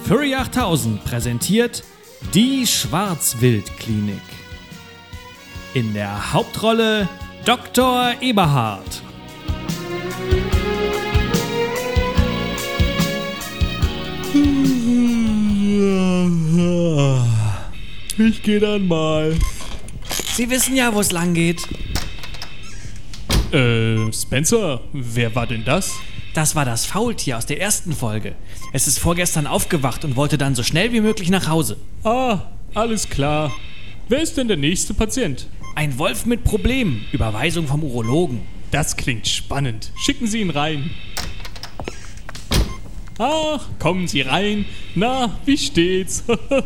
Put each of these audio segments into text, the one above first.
Furry 8000 präsentiert die Schwarzwildklinik. In der Hauptrolle Dr. Eberhard. Ich geh dann mal. Sie wissen ja, wo es lang geht. Spencer, wer war denn das? Das war das Faultier aus der ersten Folge. Es ist vorgestern aufgewacht und wollte dann so schnell wie möglich nach Hause. Ah, alles klar. Wer ist denn der nächste Patient? Ein Wolf mit Problemen. Überweisung vom Urologen. Das klingt spannend. Schicken Sie ihn rein. Ach, kommen Sie rein. Na, wie steht's?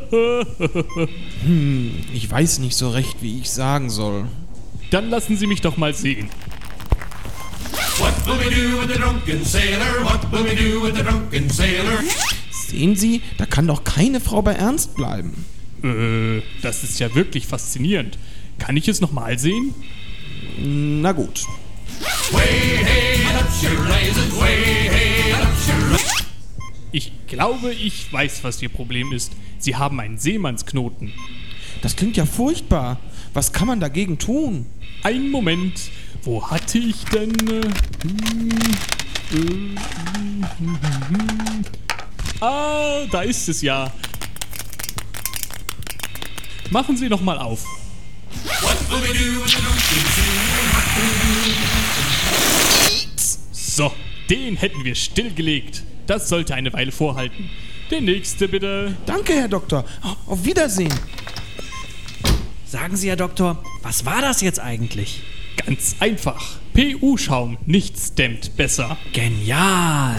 Ich weiß nicht so recht, wie ich sagen soll. Dann lassen Sie mich doch mal sehen. What will we do with the drunken sailor? What will we do with the drunken sailor? Sehen Sie, da kann doch keine Frau bei Ernst bleiben. Das ist ja wirklich faszinierend. Kann ich es nochmal sehen? Na gut. Way hey, and up she rises. Way hey, and up she rises. Ich glaube, ich weiß, was Ihr Problem ist. Sie haben einen Seemannsknoten. Das klingt ja furchtbar. Was kann man dagegen tun? Einen Moment. Wo hatte ich denn... da ist es ja. Machen Sie noch mal auf. What will we do with the drunken sailor? So, den hätten wir stillgelegt. Das sollte eine Weile vorhalten. Der nächste bitte. Danke, Herr Doktor. Auf Wiedersehen. Sagen Sie, Herr Doktor, was war das jetzt eigentlich? Ganz einfach. PU-Schaum, nichts dämmt besser. Genial!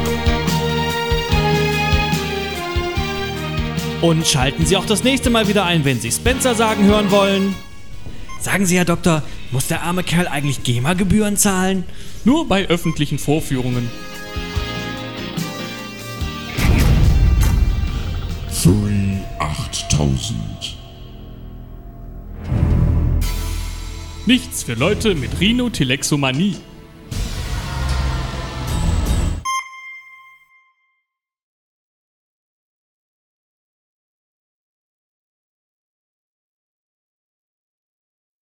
Und schalten Sie auch das nächste Mal wieder ein, wenn Sie Spencer sagen hören wollen. Sagen Sie, Herr Doktor, muss der arme Kerl eigentlich GEMA-Gebühren zahlen? Nur bei öffentlichen Vorführungen. Furry 8000. Nichts für Leute mit Rhinotilexomanie.